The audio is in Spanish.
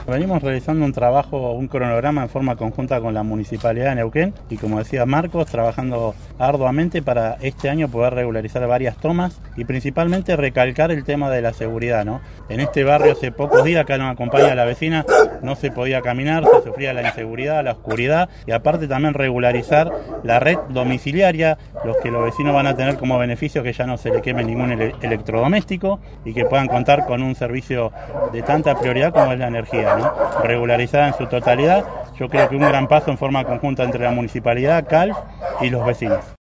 Venimos realizando un trabajo, un cronograma en forma conjunta con la Municipalidad de Neuquén y, como decía Marcos, trabajando arduamente para este año poder regularizar varias tomas y principalmente recalcar el tema de la seguridad, ¿no? En este barrio hace pocos días, acá nos acompaña la vecina, no se podía caminar, se sufría la inseguridad, la oscuridad y aparte también regularizar la red domiciliaria, los que los vecinos van a tener como beneficio que ya no se le queme ningún electrodoméstico y que puedan contar con un servicio de tanta prioridad como es la energía, ¿no? Regularizada en su totalidad. Yo creo que un gran paso en forma conjunta entre la Municipalidad, CALF y los vecinos.